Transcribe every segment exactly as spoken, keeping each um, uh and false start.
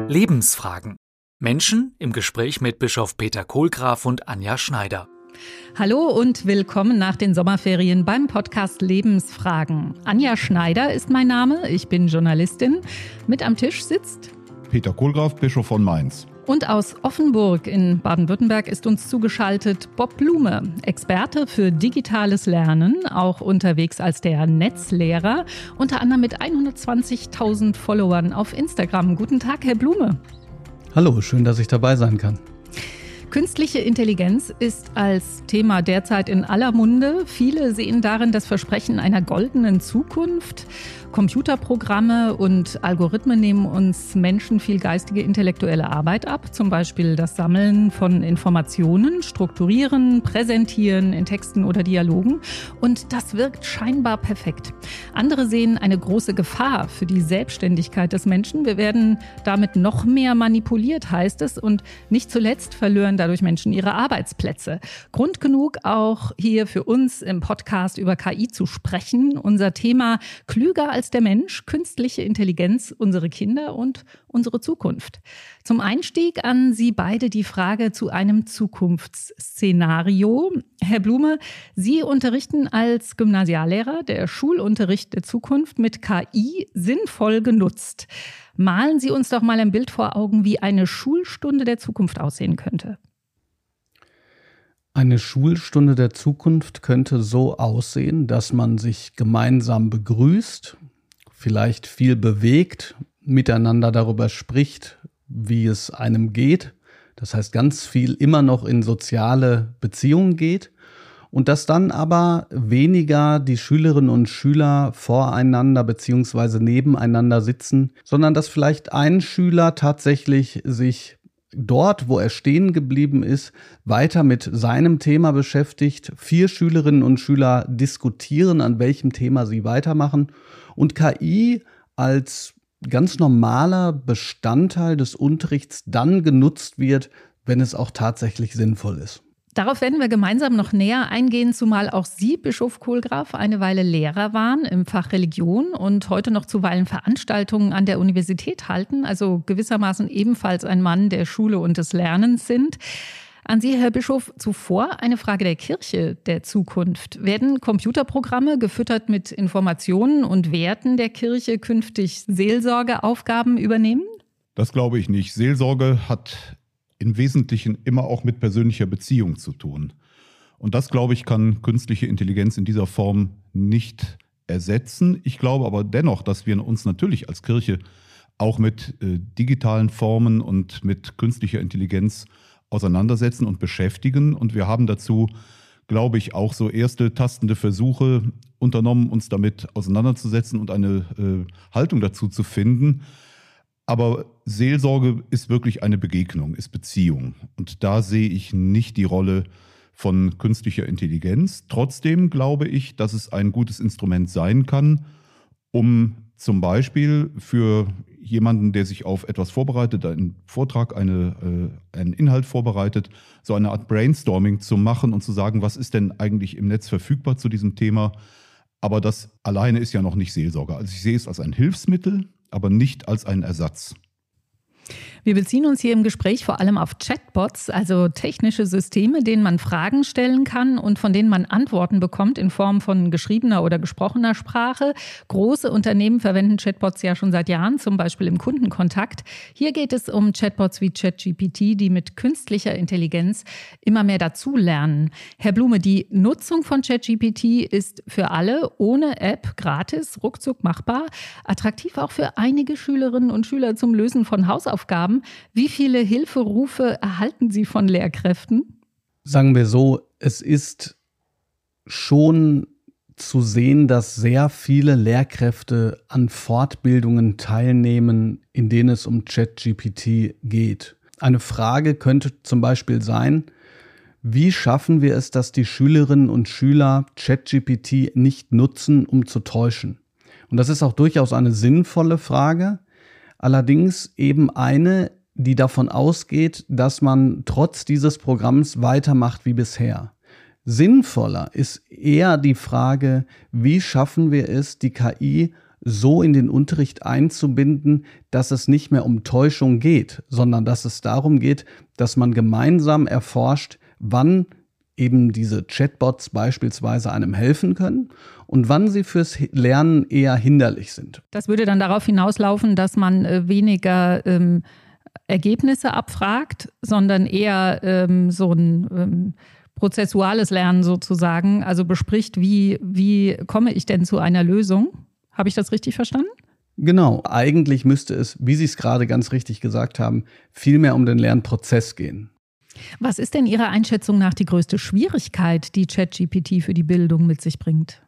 Lebensfragen. Menschen im Gespräch mit Bischof Peter Kohlgraf und Anja Schneider. Hallo und willkommen nach den Sommerferien beim Podcast Lebensfragen. Anja Schneider ist mein Name, ich bin Journalistin. Mit am Tisch sitzt Peter Kohlgraf, Bischof von Mainz. Und aus Offenburg in Baden-Württemberg ist uns zugeschaltet Bob Blume, Experte für digitales Lernen, auch unterwegs als der Netzlehrer, unter anderem mit hundertzwanzigtausend Followern auf Instagram. Guten Tag, Herr Blume. Hallo, schön, dass ich dabei sein kann. Künstliche Intelligenz ist als Thema derzeit in aller Munde. Viele sehen darin das Versprechen einer goldenen Zukunft. Computerprogramme und Algorithmen nehmen uns Menschen viel geistige, intellektuelle Arbeit ab. Zum Beispiel das Sammeln von Informationen, Strukturieren, Präsentieren in Texten oder Dialogen. Und das wirkt scheinbar perfekt. Andere sehen eine große Gefahr für die Selbstständigkeit des Menschen. Wir werden damit noch mehr manipuliert, heißt es. Und nicht zuletzt verlieren dadurch Menschen ihre Arbeitsplätze. Grund genug, auch hier für uns im Podcast über K I zu sprechen. Unser Thema: klüger als der Mensch, künstliche Intelligenz, unsere Kinder und unsere Zukunft. Zum Einstieg an Sie beide die Frage zu einem Zukunftsszenario. Herr Blume, Sie unterrichten als Gymnasiallehrer, der Schulunterricht der Zukunft mit K I sinnvoll genutzt. Malen Sie uns doch mal ein Bild vor Augen, wie eine Schulstunde der Zukunft aussehen könnte. Eine Schulstunde der Zukunft könnte so aussehen, dass man sich gemeinsam begrüßt, vielleicht viel bewegt, miteinander darüber spricht, wie es einem geht. Das heißt, ganz viel immer noch in soziale Beziehungen geht. Und dass dann aber weniger die Schülerinnen und Schüler voreinander bzw. nebeneinander sitzen, sondern dass vielleicht ein Schüler tatsächlich sich dort, wo er stehen geblieben ist, weiter mit seinem Thema beschäftigt. Vier Schülerinnen und Schüler diskutieren, an welchem Thema sie weitermachen. Und K I als ganz normaler Bestandteil des Unterrichts dann genutzt wird, wenn es auch tatsächlich sinnvoll ist. Darauf werden wir gemeinsam noch näher eingehen, zumal auch Sie, Bischof Kohlgraf, eine Weile Lehrer waren im Fach Religion und heute noch zuweilen Veranstaltungen an der Universität halten, also gewissermaßen ebenfalls ein Mann der Schule und des Lernens sind. An Sie, Herr Bischof, zuvor eine Frage der Kirche der Zukunft. Werden Computerprogramme, gefüttert mit Informationen und Werten der Kirche, künftig Seelsorgeaufgaben übernehmen? Das glaube ich nicht. Seelsorge hat im Wesentlichen immer auch mit persönlicher Beziehung zu tun. Und das, glaube ich, kann künstliche Intelligenz in dieser Form nicht ersetzen. Ich glaube aber dennoch, dass wir uns natürlich als Kirche auch mit äh, digitalen Formen und mit künstlicher Intelligenz auseinandersetzen und beschäftigen. Und wir haben dazu, glaube ich, auch so erste tastende Versuche unternommen, uns damit auseinanderzusetzen und eine äh, Haltung dazu zu finden. Aber Seelsorge ist wirklich eine Begegnung, ist Beziehung. Und da sehe ich nicht die Rolle von künstlicher Intelligenz. Trotzdem glaube ich, dass es ein gutes Instrument sein kann, um zum Beispiel für jemanden, der sich auf etwas vorbereitet, einen Vortrag, eine, äh, einen Inhalt vorbereitet, so eine Art Brainstorming zu machen und zu sagen, was ist denn eigentlich im Netz verfügbar zu diesem Thema. Aber das alleine ist ja noch nicht Seelsorge. Also ich sehe es als ein Hilfsmittel, aber nicht als einen Ersatz. Wir beziehen uns hier im Gespräch vor allem auf Chatbots, also technische Systeme, denen man Fragen stellen kann und von denen man Antworten bekommt in Form von geschriebener oder gesprochener Sprache. Große Unternehmen verwenden Chatbots ja schon seit Jahren, zum Beispiel im Kundenkontakt. Hier geht es um Chatbots wie ChatGPT, die mit künstlicher Intelligenz immer mehr dazulernen. Herr Blume, die Nutzung von ChatGPT ist für alle ohne App gratis, ruckzuck machbar, attraktiv auch für einige Schülerinnen und Schüler zum Lösen von Hausaufgaben. Wie viele Hilferufe erhalten Sie von Lehrkräften? Sagen wir so, es ist schon zu sehen, dass sehr viele Lehrkräfte an Fortbildungen teilnehmen, in denen es um ChatGPT geht. Eine Frage könnte zum Beispiel sein: Wie schaffen wir es, dass die Schülerinnen und Schüler ChatGPT nicht nutzen, um zu täuschen? Und das ist auch durchaus eine sinnvolle Frage. Allerdings eben eine, die davon ausgeht, dass man trotz dieses Programms weitermacht wie bisher. Sinnvoller ist eher die Frage, wie schaffen wir es, die K I so in den Unterricht einzubinden, dass es nicht mehr um Täuschung geht, sondern dass es darum geht, dass man gemeinsam erforscht, wann eben diese Chatbots beispielsweise einem helfen können und wann sie fürs Lernen eher hinderlich sind. Das würde dann darauf hinauslaufen, dass man äh, weniger ähm, Ergebnisse abfragt, sondern eher ähm, so ein ähm, prozessuales Lernen sozusagen, also bespricht, wie, wie komme ich denn zu einer Lösung? Habe ich das richtig verstanden? Genau, eigentlich müsste es, wie Sie es gerade ganz richtig gesagt haben, viel mehr um den Lernprozess gehen. Was ist denn Ihrer Einschätzung nach die größte Schwierigkeit, die ChatGPT für die Bildung mit sich bringt?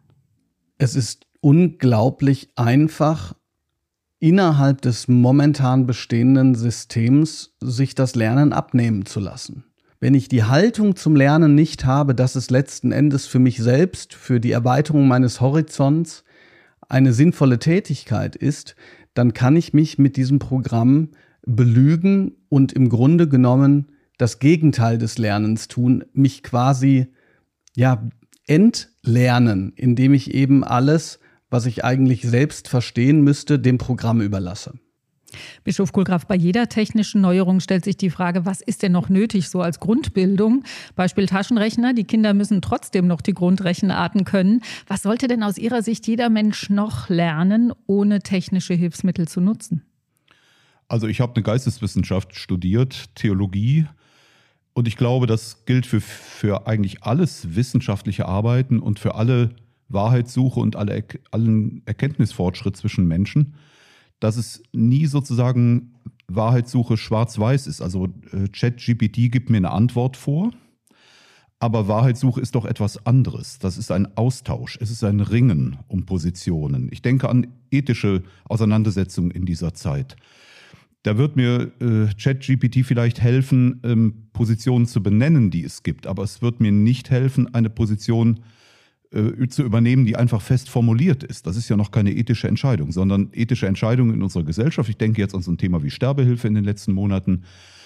Es ist unglaublich einfach, innerhalb des momentan bestehenden Systems sich das Lernen abnehmen zu lassen. Wenn ich die Haltung zum Lernen nicht habe, dass es letzten Endes für mich selbst, für die Erweiterung meines Horizonts eine sinnvolle Tätigkeit ist, dann kann ich mich mit diesem Programm belügen und im Grunde genommen das Gegenteil des Lernens tun, mich quasi ja, entlernen, indem ich eben alles, was ich eigentlich selbst verstehen müsste, dem Programm überlasse. Bischof Kohlgraf, bei jeder technischen Neuerung stellt sich die Frage, was ist denn noch nötig so als Grundbildung? Beispiel Taschenrechner, die Kinder müssen trotzdem noch die Grundrechenarten können. Was sollte denn aus Ihrer Sicht jeder Mensch noch lernen, ohne technische Hilfsmittel zu nutzen? Also ich habe eine Geisteswissenschaft studiert, Theologie. Und ich glaube, das gilt für, für eigentlich alles wissenschaftliche Arbeiten und für alle Wahrheitssuche und alle, allen Erkenntnisfortschritt zwischen Menschen, dass es nie sozusagen Wahrheitssuche schwarz-weiß ist. Also äh, ChatGPT gibt mir eine Antwort vor, aber Wahrheitssuche ist doch etwas anderes. Das ist ein Austausch, es ist ein Ringen um Positionen. Ich denke an ethische Auseinandersetzungen in dieser Zeit. Da wird mir äh, ChatGPT vielleicht helfen, ähm, Positionen zu benennen, die es gibt, aber es wird mir nicht helfen, eine Position äh, zu übernehmen, die einfach fest formuliert ist. Das ist ja noch keine ethische Entscheidung, sondern ethische Entscheidungen in unserer Gesellschaft. Ich denke jetzt an so ein Thema wie Sterbehilfe in den letzten Monaten.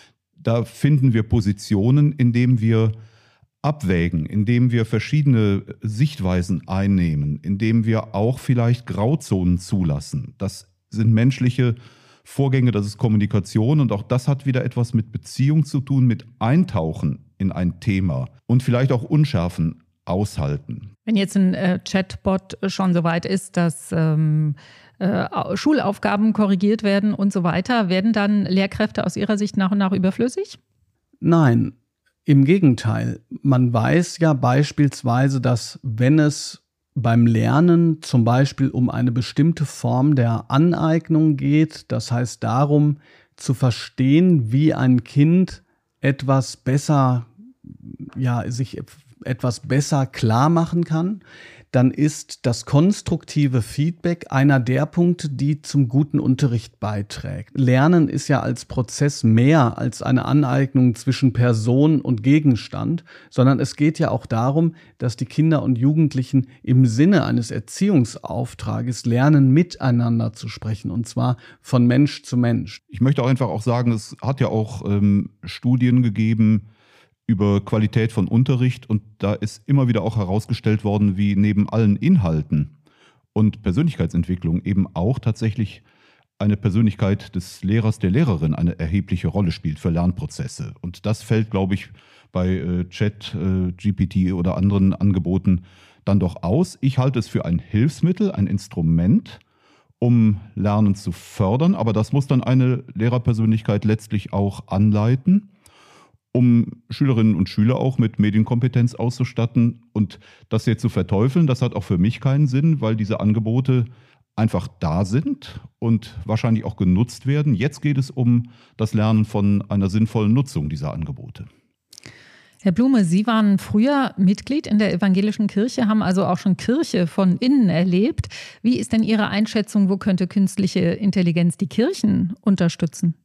Da finden wir Positionen, indem wir abwägen, indem wir verschiedene Sichtweisen einnehmen, indem wir auch vielleicht Grauzonen zulassen. Das sind menschliche Vorgänge, das ist Kommunikation und auch das hat wieder etwas mit Beziehung zu tun, mit Eintauchen in ein Thema und vielleicht auch Unschärfen aushalten. Wenn jetzt ein äh, Chatbot schon so weit ist, dass ähm, äh, Schulaufgaben korrigiert werden und so weiter, werden dann Lehrkräfte aus Ihrer Sicht nach und nach überflüssig? Nein, im Gegenteil. Man weiß ja beispielsweise, dass wenn es beim Lernen zum Beispiel um eine bestimmte Form der Aneignung geht, das heißt darum zu verstehen, wie ein Kind etwas besser, ja, sich etwas besser klar machen kann, dann ist das konstruktive Feedback einer der Punkte, die zum guten Unterricht beiträgt. Lernen ist ja als Prozess mehr als eine Aneignung zwischen Person und Gegenstand, sondern es geht ja auch darum, dass die Kinder und Jugendlichen im Sinne eines Erziehungsauftrages lernen, miteinander zu sprechen, und zwar von Mensch zu Mensch. Ich möchte auch einfach auch sagen, es hat ja auch ähm, Studien gegeben über Qualität von Unterricht und da ist immer wieder auch herausgestellt worden, wie neben allen Inhalten und Persönlichkeitsentwicklung eben auch tatsächlich eine Persönlichkeit des Lehrers, der Lehrerin eine erhebliche Rolle spielt für Lernprozesse. Und das fällt, glaube ich, bei äh, Chat, äh, G P T oder anderen Angeboten dann doch aus. Ich halte es für ein Hilfsmittel, ein Instrument, um Lernen zu fördern, aber das muss dann eine Lehrerpersönlichkeit letztlich auch anleiten, um Schülerinnen und Schüler auch mit Medienkompetenz auszustatten. Und das jetzt zu verteufeln, das hat auch für mich keinen Sinn, weil diese Angebote einfach da sind und wahrscheinlich auch genutzt werden. Jetzt geht es um das Lernen von einer sinnvollen Nutzung dieser Angebote. Herr Blume, Sie waren früher Mitglied in der evangelischen Kirche, haben also auch schon Kirche von innen erlebt. Wie ist denn Ihre Einschätzung, wo könnte künstliche Intelligenz die Kirchen unterstützen?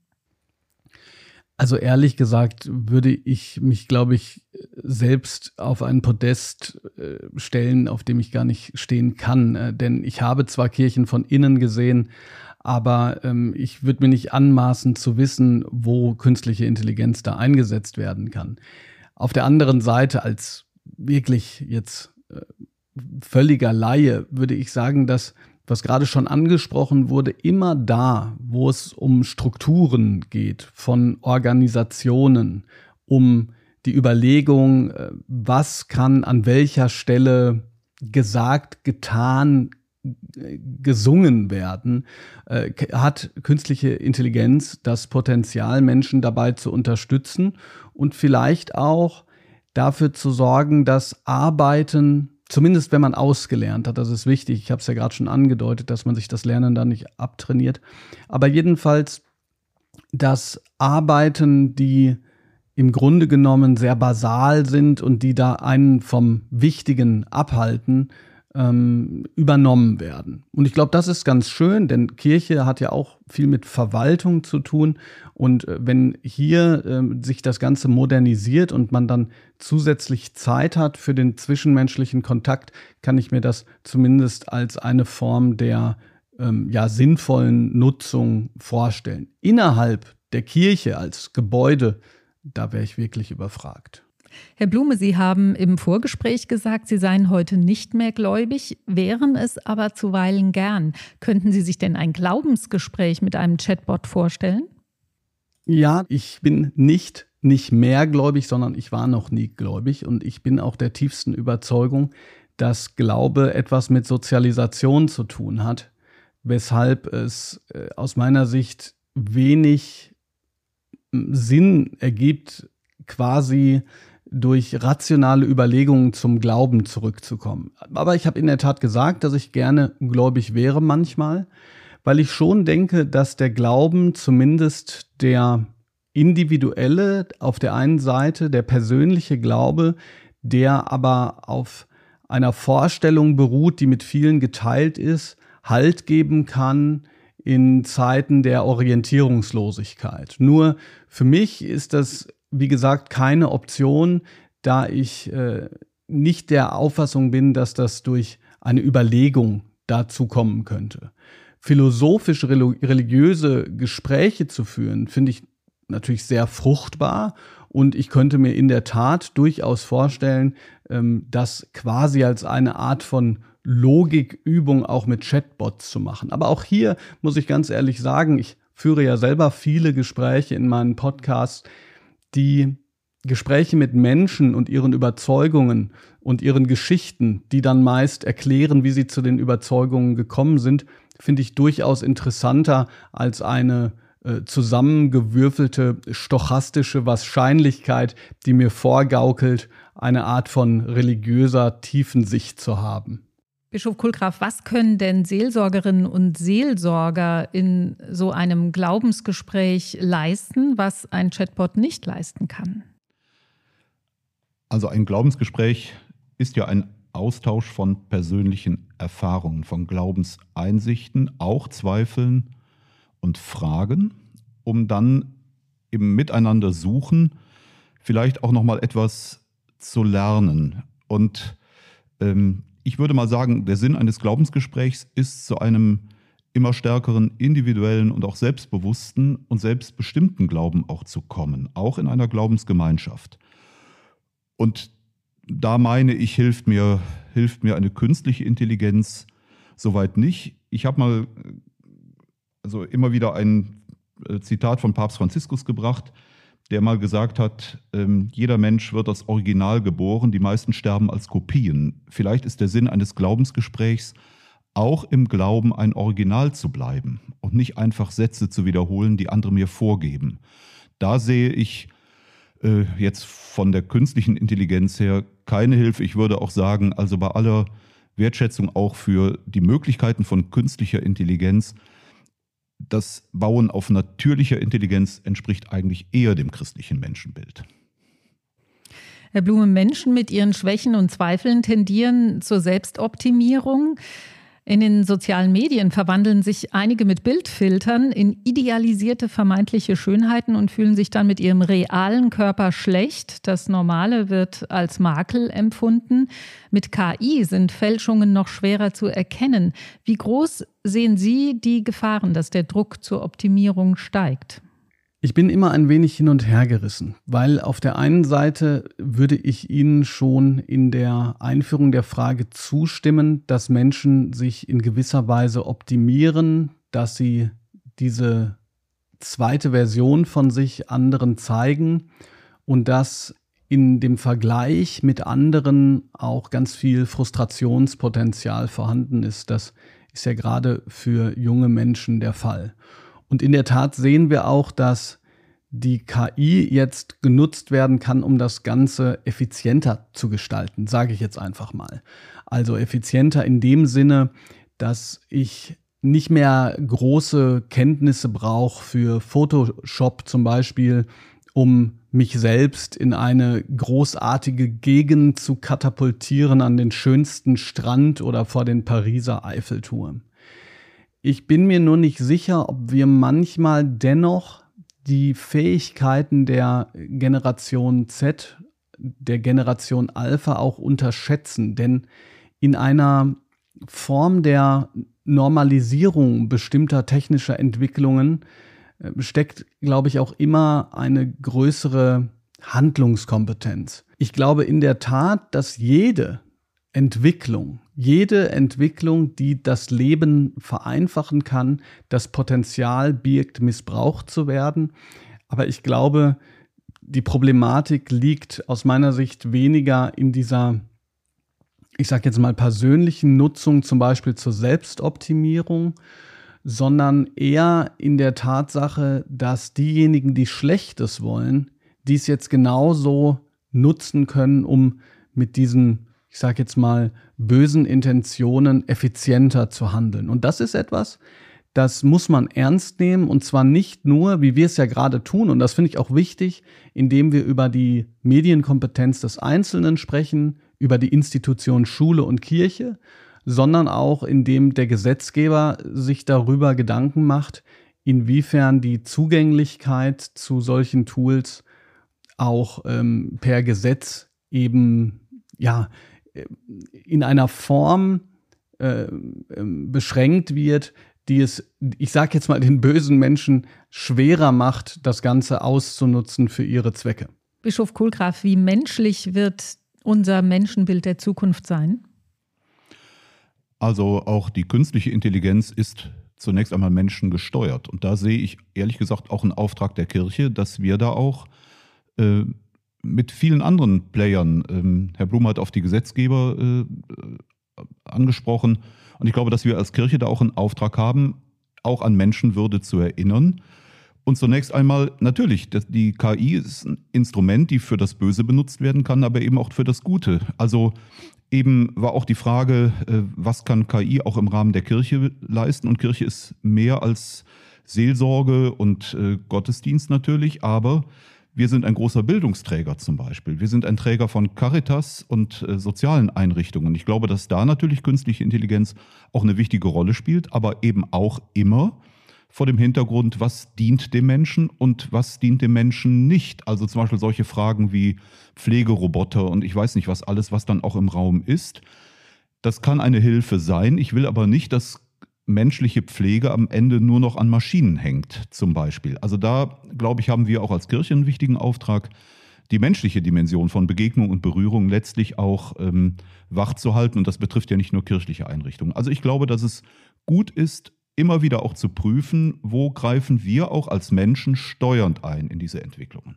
Also ehrlich gesagt würde ich mich, glaube ich, selbst auf ein Podest äh, stellen, auf dem ich gar nicht stehen kann. Äh, denn ich habe zwar Kirchen von innen gesehen, aber ähm, ich würde mir nicht anmaßen zu wissen, wo künstliche Intelligenz da eingesetzt werden kann. Auf der anderen Seite, als wirklich jetzt äh, völliger Laie, würde ich sagen, dass was gerade schon angesprochen wurde, immer da, wo es um Strukturen geht, von Organisationen, um die Überlegung, was kann an welcher Stelle gesagt, getan, gesungen werden, äh, hat künstliche Intelligenz das Potenzial, Menschen dabei zu unterstützen und vielleicht auch dafür zu sorgen, dass Arbeiten, zumindest wenn man ausgelernt hat, das ist wichtig, ich habe es ja gerade schon angedeutet, dass man sich das Lernen da nicht abtrainiert, aber jedenfalls, dass Arbeiten, die im Grunde genommen sehr basal sind und die da einen vom Wichtigen abhalten, ähm, übernommen werden. Und ich glaube, das ist ganz schön, denn Kirche hat ja auch viel mit Verwaltung zu tun. Und äh, wenn hier äh, sich das Ganze modernisiert und man dann zusätzlich Zeit hat für den zwischenmenschlichen Kontakt, kann ich mir das zumindest als eine Form der ähm, ja, sinnvollen Nutzung vorstellen. Innerhalb der Kirche als Gebäude, da wäre ich wirklich überfragt. Herr Blume, Sie haben im Vorgespräch gesagt, Sie seien heute nicht mehr gläubig, wären es aber zuweilen gern. Könnten Sie sich denn ein Glaubensgespräch mit einem Chatbot vorstellen? Ja, ich bin nicht, nicht mehr gläubig, sondern ich war noch nie gläubig. Und ich bin auch der tiefsten Überzeugung, dass Glaube etwas mit Sozialisation zu tun hat, weshalb es äh, aus meiner Sicht wenig Sinn ergibt, quasi durch rationale Überlegungen zum Glauben zurückzukommen. Aber ich habe in der Tat gesagt, dass ich gerne gläubig wäre manchmal, weil ich schon denke, dass der Glauben zumindest der individuelle, auf der einen Seite der persönliche Glaube, der aber auf einer Vorstellung beruht, die mit vielen geteilt ist, Halt geben kann in Zeiten der Orientierungslosigkeit. Nur für mich ist das, wie gesagt, keine Option, da ich äh, nicht der Auffassung bin, dass das durch eine Überlegung dazu kommen könnte. Philosophisch religiöse Gespräche zu führen, finde ich natürlich sehr fruchtbar und ich könnte mir in der Tat durchaus vorstellen, ähm, das quasi als eine Art von Logikübung auch mit Chatbots zu machen. Aber auch hier muss ich ganz ehrlich sagen, ich führe ja selber viele Gespräche in meinen Podcasts, die Gespräche mit Menschen und ihren Überzeugungen und ihren Geschichten, die dann meist erklären, wie sie zu den Überzeugungen gekommen sind, finde ich durchaus interessanter als eine äh, zusammengewürfelte stochastische Wahrscheinlichkeit, die mir vorgaukelt, eine Art von religiöser Tiefensicht zu haben. Bischof Kohlgraf, was können denn Seelsorgerinnen und Seelsorger in so einem Glaubensgespräch leisten, was ein Chatbot nicht leisten kann? Also ein Glaubensgespräch ist ja ein Austausch von persönlichen Erfahrungen, von Glaubenseinsichten, auch Zweifeln und Fragen, um dann im Miteinander suchen, vielleicht auch noch mal etwas zu lernen. Und ähm, ich würde mal sagen, der Sinn eines Glaubensgesprächs ist, zu einem immer stärkeren individuellen und auch selbstbewussten und selbstbestimmten Glauben auch zu kommen, auch in einer Glaubensgemeinschaft. Und da meine ich, hilft mir, hilft mir eine künstliche Intelligenz soweit nicht. Ich habe mal also immer wieder ein Zitat von Papst Franziskus gebracht, der mal gesagt hat, ähm, jeder Mensch wird als Original geboren, die meisten sterben als Kopien. Vielleicht ist der Sinn eines Glaubensgesprächs, auch im Glauben ein Original zu bleiben und nicht einfach Sätze zu wiederholen, die andere mir vorgeben. Da sehe ich äh, jetzt von der künstlichen Intelligenz her keine Hilfe. Ich würde auch sagen, also bei aller Wertschätzung auch für die Möglichkeiten von künstlicher Intelligenz, das Bauen auf natürlicher Intelligenz entspricht eigentlich eher dem christlichen Menschenbild. Herr Blume, Menschen mit ihren Schwächen und Zweifeln tendieren zur Selbstoptimierung. In den sozialen Medien verwandeln sich einige mit Bildfiltern in idealisierte vermeintliche Schönheiten und fühlen sich dann mit ihrem realen Körper schlecht. Das Normale wird als Makel empfunden. Mit K I sind Fälschungen noch schwerer zu erkennen. Wie groß sehen Sie die Gefahren, dass der Druck zur Optimierung steigt? Ich bin immer ein wenig hin und her gerissen, weil auf der einen Seite würde ich Ihnen schon in der Einführung der Frage zustimmen, dass Menschen sich in gewisser Weise optimieren, dass sie diese zweite Version von sich anderen zeigen und dass in dem Vergleich mit anderen auch ganz viel Frustrationspotenzial vorhanden ist. Das ist ja gerade für junge Menschen der Fall. Und in der Tat sehen wir auch, dass die K I jetzt genutzt werden kann, um das Ganze effizienter zu gestalten, sage ich jetzt einfach mal. Also effizienter in dem Sinne, dass ich nicht mehr große Kenntnisse brauche für Photoshop zum Beispiel, um mich selbst in eine großartige Gegend zu katapultieren an den schönsten Strand oder vor den Pariser Eiffelturm. Ich bin mir nur nicht sicher, ob wir manchmal dennoch die Fähigkeiten der Generation Z, der Generation Alpha auch unterschätzen. Denn in einer Form der Normalisierung bestimmter technischer Entwicklungen steckt, glaube ich, auch immer eine größere Handlungskompetenz. Ich glaube in der Tat, dass jede Entwicklung, jede Entwicklung, die das Leben vereinfachen kann, das Potenzial birgt, missbraucht zu werden. Aber ich glaube, die Problematik liegt aus meiner Sicht weniger in dieser, ich sage jetzt mal, persönlichen Nutzung, zum Beispiel zur Selbstoptimierung, sondern eher in der Tatsache, dass diejenigen, die Schlechtes wollen, dies jetzt genauso nutzen können, um mit diesen, ich sage jetzt mal, bösen Intentionen effizienter zu handeln. Und das ist etwas, das muss man ernst nehmen, und zwar nicht nur, wie wir es ja gerade tun, und das finde ich auch wichtig, indem wir über die Medienkompetenz des Einzelnen sprechen, über die Institution Schule und Kirche, sondern auch indem der Gesetzgeber sich darüber Gedanken macht, inwiefern die Zugänglichkeit zu solchen Tools auch ähm, per Gesetz eben ja in einer Form äh, beschränkt wird, die es, ich sage jetzt mal, den bösen Menschen schwerer macht, das Ganze auszunutzen für ihre Zwecke. Bischof Kohlgraf, wie menschlich wird unser Menschenbild der Zukunft sein? Also auch die künstliche Intelligenz ist zunächst einmal menschengesteuert. Und da sehe ich ehrlich gesagt auch einen Auftrag der Kirche, dass wir da auch äh, mit vielen anderen Playern, ähm, Herr Blum hat auf die Gesetzgeber äh, angesprochen, und ich glaube, dass wir als Kirche da auch einen Auftrag haben, auch an Menschenwürde zu erinnern. Und zunächst einmal, natürlich, die K I ist ein Instrument, die für das Böse benutzt werden kann, aber eben auch für das Gute. Also eben war auch die Frage, was kann K I auch im Rahmen der Kirche leisten? Und Kirche ist mehr als Seelsorge und Gottesdienst natürlich, aber wir sind ein großer Bildungsträger zum Beispiel. Wir sind ein Träger von Caritas und äh, sozialen Einrichtungen. Ich glaube, dass da natürlich künstliche Intelligenz auch eine wichtige Rolle spielt, aber eben auch immer vor dem Hintergrund, was dient dem Menschen und was dient dem Menschen nicht. Also zum Beispiel solche Fragen wie Pflegeroboter und ich weiß nicht was alles, was dann auch im Raum ist. Das kann eine Hilfe sein. Ich will aber nicht, dass menschliche Pflege am Ende nur noch an Maschinen hängt, zum Beispiel. Also da, glaube ich, haben wir auch als Kirche einen wichtigen Auftrag, die menschliche Dimension von Begegnung und Berührung letztlich auch ähm, wachzuhalten. Und das betrifft ja nicht nur kirchliche Einrichtungen. Also ich glaube, dass es gut ist, immer wieder auch zu prüfen, wo greifen wir auch als Menschen steuernd ein in diese Entwicklungen.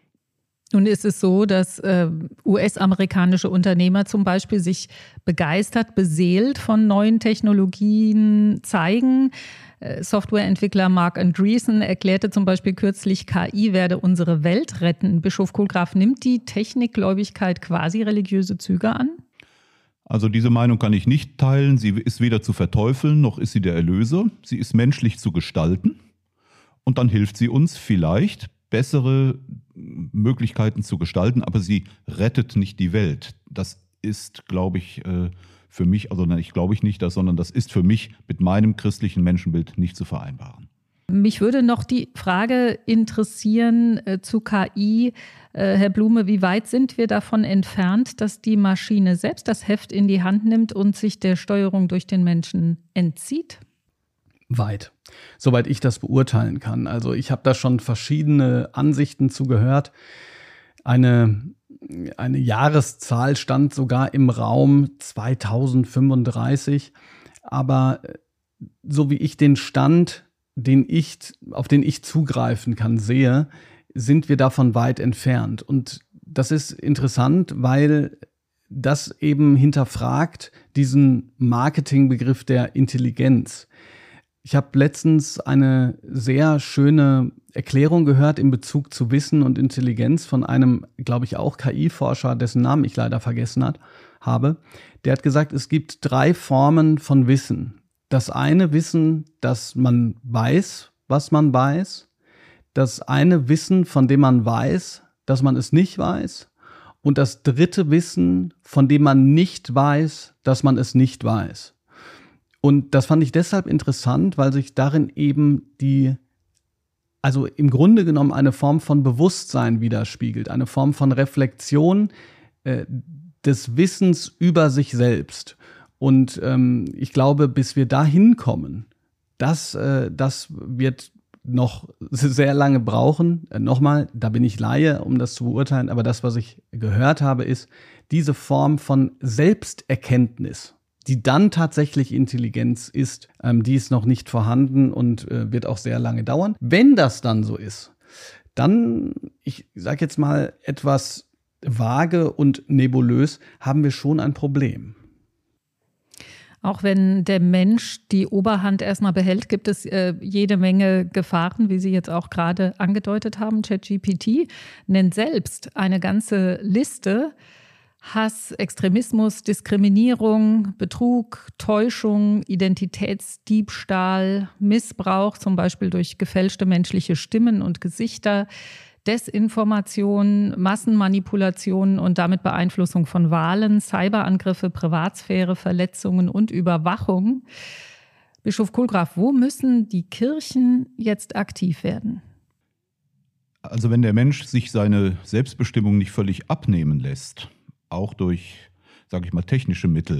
Nun ist es so, dass äh, U S-amerikanische Unternehmer zum Beispiel sich begeistert, beseelt von neuen Technologien zeigen. Äh, Softwareentwickler Mark Andreessen erklärte zum Beispiel kürzlich, K I werde unsere Welt retten. Bischof Kohlgraf, nimmt die Technikgläubigkeit quasi religiöse Züge an? Also diese Meinung kann ich nicht teilen. Sie ist weder zu verteufeln, noch ist sie der Erlöser. Sie ist menschlich zu gestalten und dann hilft sie uns vielleicht, bessere Möglichkeiten zu gestalten, aber sie rettet nicht die Welt. Das ist, glaube ich, für mich, also nein, ich glaube ich nicht das, sondern das ist für mich mit meinem christlichen Menschenbild nicht zu vereinbaren. Mich würde noch die Frage interessieren äh, zu K I. Äh, Herr Blume, wie weit sind wir davon entfernt, dass die Maschine selbst das Heft in die Hand nimmt und sich der Steuerung durch den Menschen entzieht? weit, soweit ich das beurteilen kann. Also ich habe da schon verschiedene Ansichten zu gehört. Eine, eine Jahreszahl stand sogar im Raum zweitausendfünfunddreißig. Aber so wie ich den Stand, den ich, auf den ich zugreifen kann, sehe, sind wir davon weit entfernt. Und das ist interessant, weil das eben hinterfragt diesen Marketingbegriff der Intelligenz. Ich habe letztens eine sehr schöne Erklärung gehört in Bezug zu Wissen und Intelligenz von einem, glaube ich, auch K I-Forscher, dessen Namen ich leider vergessen hat, habe. Der hat gesagt, es gibt drei Formen von Wissen. Das eine Wissen, dass man weiß, was man weiß. Das eine Wissen, von dem man weiß, dass man es nicht weiß. Und das dritte Wissen, von dem man nicht weiß, dass man es nicht weiß. Und das fand ich deshalb interessant, weil sich darin eben die, also im Grunde genommen eine Form von Bewusstsein widerspiegelt, eine Form von Reflexion äh, des Wissens über sich selbst. Und ähm, ich glaube, bis wir dahin kommen, das, äh, das wird noch sehr lange brauchen. Äh, nochmal, da bin ich Laie, um das zu beurteilen, aber das, was ich gehört habe, ist diese Form von Selbsterkenntnis, die dann tatsächlich Intelligenz ist, ähm, die ist noch nicht vorhanden und äh, wird auch sehr lange dauern. Wenn das dann so ist, dann, ich sage jetzt mal etwas vage und nebulös, haben wir schon ein Problem. Auch wenn der Mensch die Oberhand erstmal behält, gibt es äh, jede Menge Gefahren, wie Sie jetzt auch gerade angedeutet haben. ChatGPT nennt selbst eine ganze Liste: Hass, Extremismus, Diskriminierung, Betrug, Täuschung, Identitätsdiebstahl, Missbrauch, zum Beispiel durch gefälschte menschliche Stimmen und Gesichter, Desinformation, Massenmanipulation und damit Beeinflussung von Wahlen, Cyberangriffe, Privatsphäre, Verletzungen und Überwachung. Bischof Kohlgraf, wo müssen die Kirchen jetzt aktiv werden? Also wenn der Mensch sich seine Selbstbestimmung nicht völlig abnehmen lässt, auch durch, sage ich mal, technische Mittel,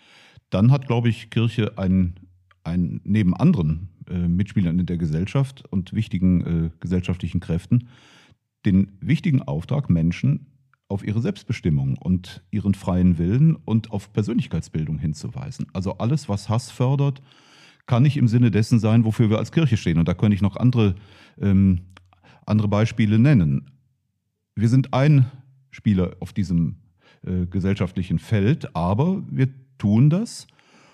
dann hat, glaube ich, Kirche ein, ein neben anderen äh, Mitspielern in der Gesellschaft und wichtigen äh, gesellschaftlichen Kräften den wichtigen Auftrag, Menschen auf ihre Selbstbestimmung und ihren freien Willen und auf Persönlichkeitsbildung hinzuweisen. Also alles, was Hass fördert, kann nicht im Sinne dessen sein, wofür wir als Kirche stehen. Und da könnte ich noch andere, ähm, andere Beispiele nennen. Wir sind ein Spieler auf diesem äh, gesellschaftlichen Feld, aber wir tun das.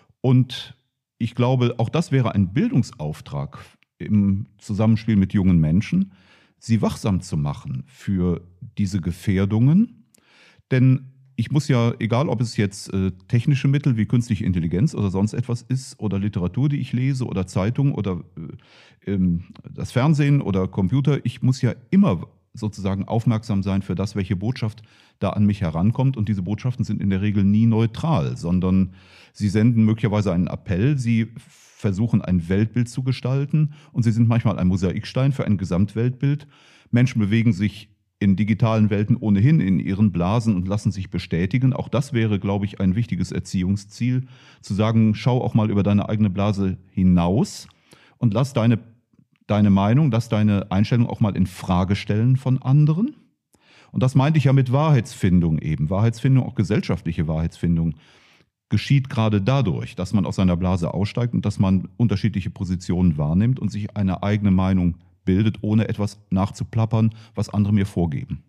Und ich glaube, auch das wäre ein Bildungsauftrag im Zusammenspiel mit jungen Menschen, sie wachsam zu machen für diese Gefährdungen. Denn ich muss ja, egal ob es jetzt äh, technische Mittel wie künstliche Intelligenz oder sonst etwas ist oder Literatur, die ich lese oder Zeitung oder äh, ähm, das Fernsehen oder Computer, ich muss ja immer sozusagen aufmerksam sein für das, welche Botschaft da an mich herankommt. Und diese Botschaften sind in der Regel nie neutral, sondern sie senden möglicherweise einen Appell, sie versuchen ein Weltbild zu gestalten und sie sind manchmal ein Mosaikstein für ein Gesamtweltbild. Menschen bewegen sich in digitalen Welten ohnehin in ihren Blasen und lassen sich bestätigen. Auch das wäre, glaube ich, ein wichtiges Erziehungsziel, zu sagen, schau auch mal über deine eigene Blase hinaus und lass deine, deine Meinung, lass deine Einstellung auch mal in Frage stellen von anderen. Und das meinte ich ja mit Wahrheitsfindung eben. Wahrheitsfindung, auch gesellschaftliche Wahrheitsfindung, geschieht gerade dadurch, dass man aus seiner Blase aussteigt und dass man unterschiedliche Positionen wahrnimmt und sich eine eigene Meinung bildet, ohne etwas nachzuplappern, was andere mir vorgeben.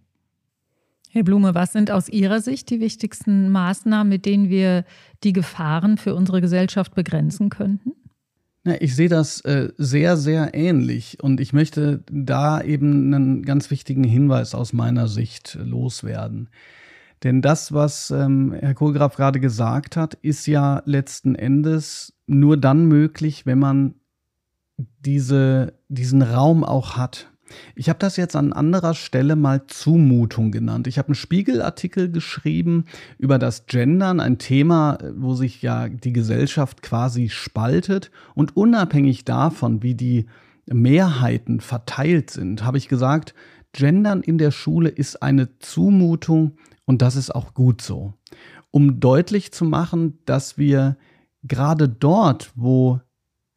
Herr Blume, was sind aus Ihrer Sicht die wichtigsten Maßnahmen, mit denen wir die Gefahren für unsere Gesellschaft begrenzen könnten? Ja, ich sehe das äh, sehr, sehr ähnlich und ich möchte da eben einen ganz wichtigen Hinweis aus meiner Sicht loswerden. Denn das, was ähm, Herr Kohlgraf gerade gesagt hat, ist ja letzten Endes nur dann möglich, wenn man diese, diesen Raum auch hat. Ich habe das jetzt an anderer Stelle mal Zumutung genannt. Ich habe einen Spiegelartikel geschrieben über das Gendern, ein Thema, wo sich ja die Gesellschaft quasi spaltet. Und unabhängig davon, wie die Mehrheiten verteilt sind, habe ich gesagt, Gendern in der Schule ist eine Zumutung und das ist auch gut so. Um deutlich zu machen, dass wir gerade dort, wo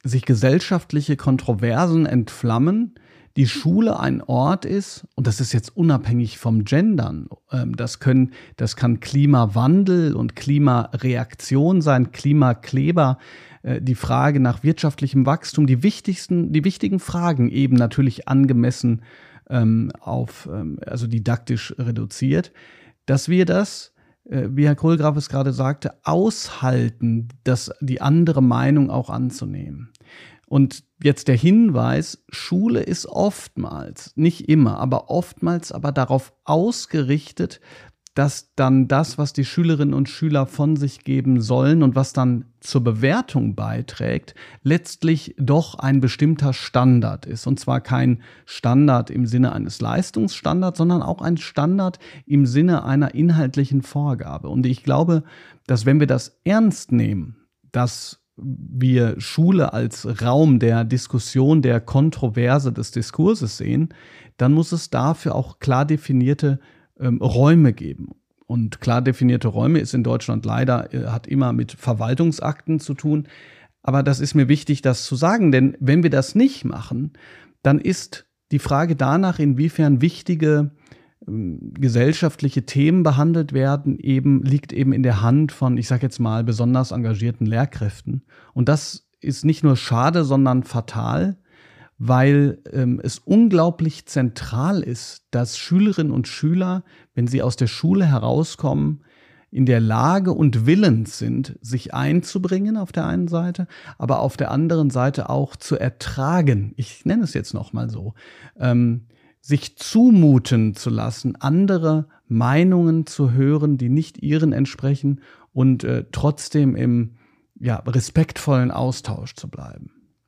sich gesellschaftliche Kontroversen entflammen, die Schule ein Ort ist, und das ist jetzt unabhängig vom Gendern, das können, das kann Klimawandel und Klimareaktion sein, Klimakleber, die Frage nach wirtschaftlichem Wachstum, die wichtigsten, die wichtigen Fragen eben natürlich angemessen ähm, auf, ähm, also didaktisch reduziert, dass wir das, äh, wie Herr Kohlgraf es gerade sagte, aushalten, das, die andere Meinung auch anzunehmen. Und jetzt der Hinweis, Schule ist oftmals, nicht immer, aber oftmals aber darauf ausgerichtet, dass dann das, was die Schülerinnen und Schüler von sich geben sollen und was dann zur Bewertung beiträgt, letztlich doch ein bestimmter Standard ist. Und zwar kein Standard im Sinne eines Leistungsstandards, sondern auch ein Standard im Sinne einer inhaltlichen Vorgabe. Und ich glaube, dass wenn wir das ernst nehmen, dass wir Schule als Raum der Diskussion, der Kontroverse des Diskurses sehen, dann muss es dafür auch klar definierte ähm, Räume geben. Und klar definierte Räume ist in Deutschland leider, äh, hat immer mit Verwaltungsakten zu tun. Aber das ist mir wichtig, das zu sagen, denn wenn wir das nicht machen, dann ist die Frage danach, inwiefern wichtige gesellschaftliche Themen behandelt werden, eben liegt eben in der Hand von, ich sage jetzt mal, besonders engagierten Lehrkräften. Und das ist nicht nur schade, sondern fatal, weil ähm, es unglaublich zentral ist, dass Schülerinnen und Schüler, wenn sie aus der Schule herauskommen, in der Lage und willens sind, sich einzubringen auf der einen Seite, aber auf der anderen Seite auch zu ertragen. Ich nenne es jetzt noch mal so. Ähm, sich zumuten zu lassen, andere Meinungen zu hören, die nicht ihren entsprechen und äh, trotzdem im ja, respektvollen Austausch zu bleiben.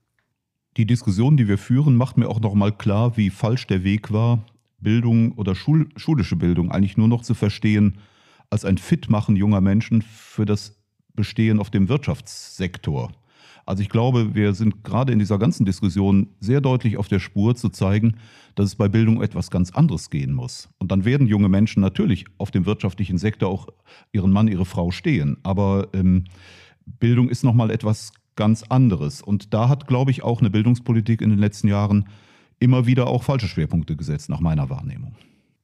Die Diskussion, die wir führen, macht mir auch noch mal klar, wie falsch der Weg war, Bildung oder Schul- schulische Bildung eigentlich nur noch zu verstehen als ein Fitmachen junger Menschen für das Bestehen auf dem Wirtschaftssektor. Also ich glaube, wir sind gerade in dieser ganzen Diskussion sehr deutlich auf der Spur zu zeigen, dass es bei Bildung etwas ganz anderes gehen muss. Und dann werden junge Menschen natürlich auf dem wirtschaftlichen Sektor auch ihren Mann, ihre Frau stehen. Aber ähm, Bildung ist nochmal etwas ganz anderes. Und da hat, glaube ich, auch eine Bildungspolitik in den letzten Jahren immer wieder auch falsche Schwerpunkte gesetzt, nach meiner Wahrnehmung.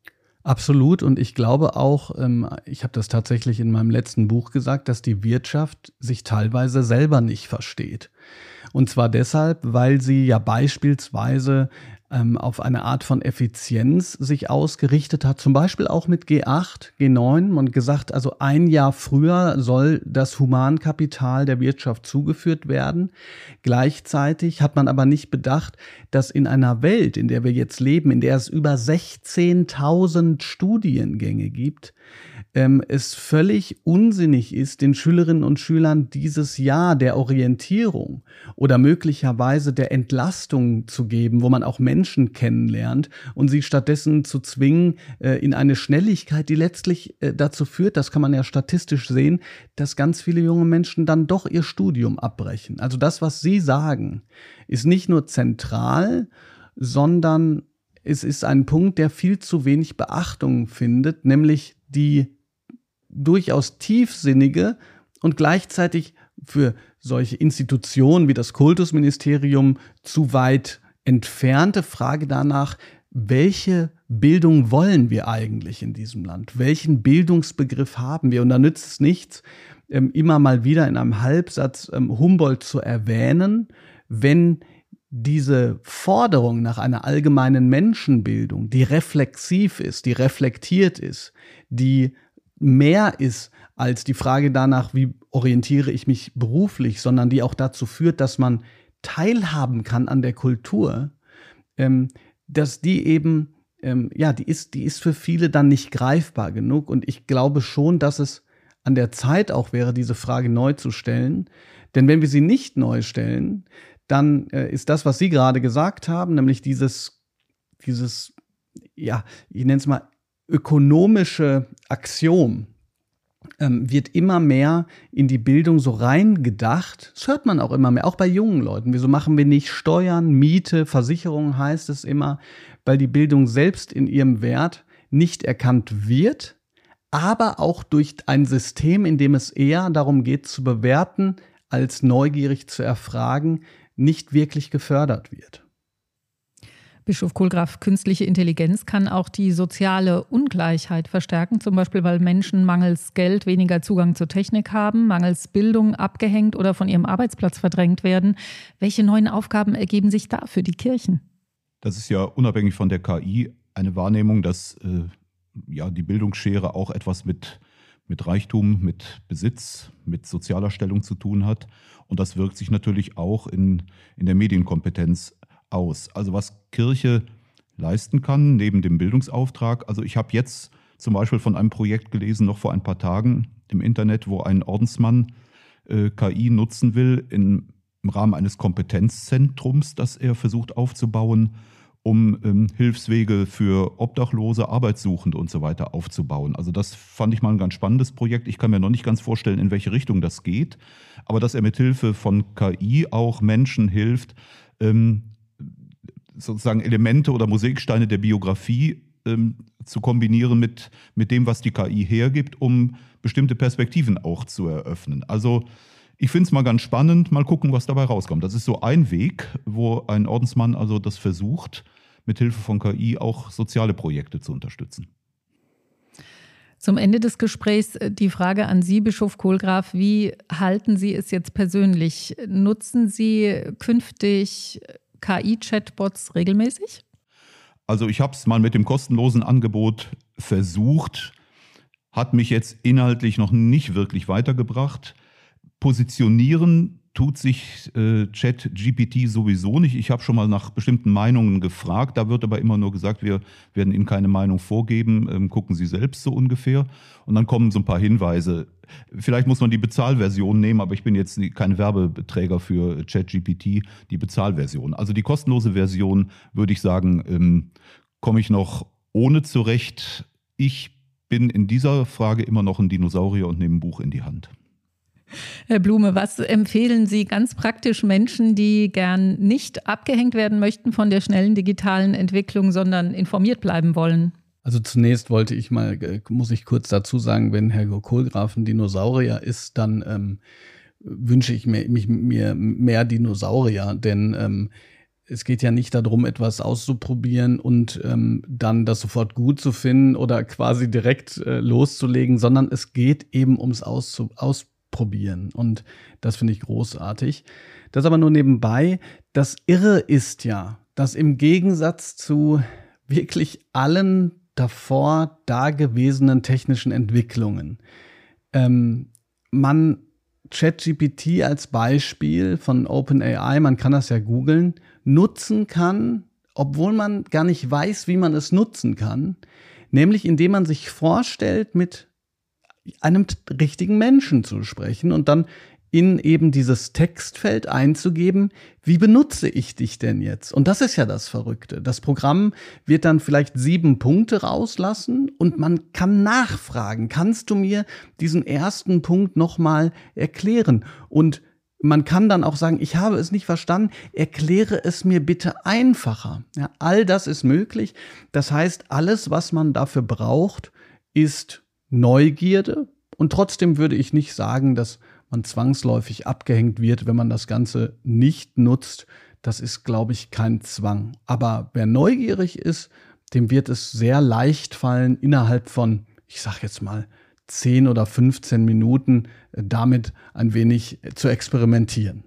Absolut. Und ich glaube auch, ich habe das tatsächlich in meinem letzten Buch gesagt, dass die Wirtschaft sich teilweise selber nicht versteht. Und zwar deshalb, weil sie ja beispielsweise ähm, auf eine Art von Effizienz sich ausgerichtet hat, zum Beispiel auch mit G acht, G neun und gesagt, also ein Jahr früher soll das Humankapital der Wirtschaft zugeführt werden. Gleichzeitig hat man aber nicht bedacht, dass in einer Welt, in der wir jetzt leben, in der es über sechzehntausend Studiengänge gibt, ähm, es völlig unsinnig ist, den Schülerinnen und Schülern dieses Jahr der Orientierung oder möglicherweise der Entlastung zu geben, wo man auch Menschen kennenlernt und sie stattdessen zu zwingen äh, in eine Schnelligkeit, die letztlich äh, dazu führt, das kann man ja statistisch sehen, dass ganz viele junge Menschen dann doch ihr Studium abbrechen. Also das, was Sie sagen, ist nicht nur zentral, sondern es ist ein Punkt, der viel zu wenig Beachtung findet, nämlich die durchaus tiefsinnige und gleichzeitig für solche Institutionen wie das Kultusministerium zu weit entfernte Frage danach, welche Bildung wollen wir eigentlich in diesem Land? Welchen Bildungsbegriff haben wir? Und da nützt es nichts, immer mal wieder in einem Halbsatz Humboldt zu erwähnen, wenn diese Forderung nach einer allgemeinen Menschenbildung, die reflexiv ist, die reflektiert ist, die mehr ist als die Frage danach, wie orientiere ich mich beruflich, sondern die auch dazu führt, dass man teilhaben kann an der Kultur, ähm, dass die eben, ähm, ja, die ist, die ist für viele dann nicht greifbar genug. Und ich glaube schon, dass es an der Zeit auch wäre, diese Frage neu zu stellen. Denn wenn wir sie nicht neu stellen, dann äh, ist das, was Sie gerade gesagt haben, nämlich dieses, dieses, ja, ich nenne es mal ökonomische Axiom, ähm, wird immer mehr in die Bildung so reingedacht. Das hört man auch immer mehr, auch bei jungen Leuten. Wieso machen wir nicht Steuern, Miete, Versicherungen, heißt es immer, weil die Bildung selbst in ihrem Wert nicht erkannt wird, aber auch durch ein System, in dem es eher darum geht zu bewerten, als neugierig zu erfragen, nicht wirklich gefördert wird. Bischof Kohlgraf, künstliche Intelligenz kann auch die soziale Ungleichheit verstärken, zum Beispiel weil Menschen mangels Geld weniger Zugang zur Technik haben, mangels Bildung abgehängt oder von ihrem Arbeitsplatz verdrängt werden. Welche neuen Aufgaben ergeben sich da für die Kirchen? Das ist ja unabhängig von der K I eine Wahrnehmung, dass äh, ja, die Bildungsschere auch etwas mit, mit Reichtum, mit Besitz, mit sozialer Stellung zu tun hat. Und das wirkt sich natürlich auch in, in der Medienkompetenz aus. Also was Kirche leisten kann, neben dem Bildungsauftrag. Also ich habe jetzt zum Beispiel von einem Projekt gelesen, noch vor ein paar Tagen im Internet, wo ein Ordensmann äh, K I nutzen will in, im Rahmen eines Kompetenzzentrums, das er versucht aufzubauen, um ähm, Hilfswege für Obdachlose, Arbeitssuchende und so weiter aufzubauen. Also das fand ich mal ein ganz spannendes Projekt. Ich kann mir noch nicht ganz vorstellen, in welche Richtung das geht, aber dass er mit Hilfe von K I auch Menschen hilft, ähm, sozusagen Elemente oder Mosaiksteine der Biografie ähm, zu kombinieren mit, mit dem, was die K I hergibt, um bestimmte Perspektiven auch zu eröffnen. Also ich finde es mal ganz spannend, mal gucken, was dabei rauskommt. Das ist so ein Weg, wo ein Ordensmann also das versucht, mit Hilfe von K I auch soziale Projekte zu unterstützen. Zum Ende des Gesprächs die Frage an Sie, Bischof Kohlgraf. Wie halten Sie es jetzt persönlich? Nutzen Sie künftig K I-Chatbots regelmäßig? Also ich habe es mal mit dem kostenlosen Angebot versucht, hat mich jetzt inhaltlich noch nicht wirklich weitergebracht. Positionieren tut sich äh, ChatGPT sowieso nicht. Ich habe schon mal nach bestimmten Meinungen gefragt. Da wird aber immer nur gesagt, wir werden Ihnen keine Meinung vorgeben. Ähm, gucken Sie selbst so ungefähr. Und dann kommen so ein paar Hinweise. Vielleicht muss man die Bezahlversion nehmen, aber ich bin jetzt kein Werbeträger für ChatGPT, die Bezahlversion. Also die kostenlose Version, würde ich sagen, ähm, komme ich noch ohne zurecht. Ich bin in dieser Frage immer noch ein Dinosaurier und nehme ein Buch in die Hand. Herr Blume, was empfehlen Sie ganz praktisch Menschen, die gern nicht abgehängt werden möchten von der schnellen digitalen Entwicklung, sondern informiert bleiben wollen? Also zunächst wollte ich mal, muss ich kurz dazu sagen, wenn Herr Kohlgraf ein Dinosaurier ist, dann ähm, wünsche ich mir, mich, mir mehr Dinosaurier, denn ähm, es geht ja nicht darum, etwas auszuprobieren und ähm, dann das sofort gut zu finden oder quasi direkt äh, loszulegen, sondern es geht eben ums Auszu- Ausprobieren und das finde ich großartig. Das aber nur nebenbei. Das Irre ist ja, dass im Gegensatz zu wirklich allen davor dagewesenen technischen Entwicklungen ähm, man ChatGPT als Beispiel von OpenAI, man kann das ja googeln, nutzen kann, obwohl man gar nicht weiß, wie man es nutzen kann, nämlich indem man sich vorstellt, mit einem richtigen Menschen zu sprechen und dann in eben dieses Textfeld einzugeben, wie benutze ich dich denn jetzt? Und das ist ja das Verrückte. Das Programm wird dann vielleicht sieben Punkte rauslassen und man kann nachfragen. Kannst du mir diesen ersten Punkt nochmal erklären? Und man kann dann auch sagen, ich habe es nicht verstanden, erkläre es mir bitte einfacher. Ja, all das ist möglich. Das heißt, alles, was man dafür braucht, ist Neugierde. Und trotzdem würde ich nicht sagen, dass man zwangsläufig abgehängt wird, wenn man das Ganze nicht nutzt. Das ist, glaube ich, kein Zwang. Aber wer neugierig ist, dem wird es sehr leicht fallen, innerhalb von, ich sage jetzt mal, zehn oder fünfzehn Minuten damit ein wenig zu experimentieren.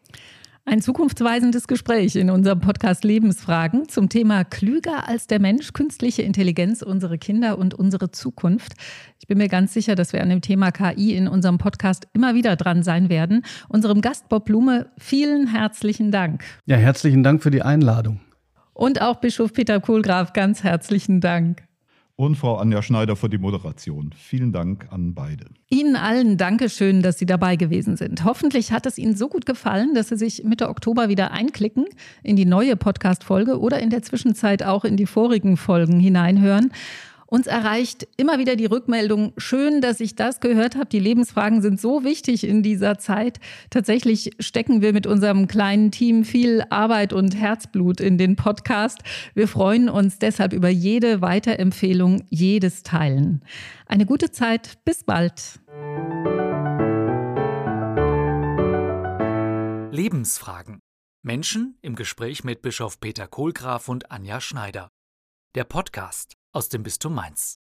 Ein zukunftsweisendes Gespräch in unserem Podcast Lebensfragen zum Thema Klüger als der Mensch, künstliche Intelligenz, unsere Kinder und unsere Zukunft. Ich bin mir ganz sicher, dass wir an dem Thema K I in unserem Podcast immer wieder dran sein werden. Unserem Gast Bob Blume, vielen herzlichen Dank. Ja, herzlichen Dank für die Einladung. Und auch Bischof Peter Kohlgraf, ganz herzlichen Dank. Und Frau Anja Schneider für die Moderation. Vielen Dank an beide. Ihnen allen Dankeschön, dass Sie dabei gewesen sind. Hoffentlich hat es Ihnen so gut gefallen, dass Sie sich Mitte Oktober wieder einklicken in die neue Podcast-Folge oder in der Zwischenzeit auch in die vorigen Folgen hineinhören. Uns erreicht immer wieder die Rückmeldung, schön, dass ich das gehört habe. Die Lebensfragen sind so wichtig in dieser Zeit. Tatsächlich stecken wir mit unserem kleinen Team viel Arbeit und Herzblut in den Podcast. Wir freuen uns deshalb über jede Weiterempfehlung, jedes Teilen. Eine gute Zeit, bis bald. Lebensfragen. Menschen im Gespräch mit Bischof Peter Kohlgraf und Anja Schneider. Der Podcast aus dem Bistum Mainz.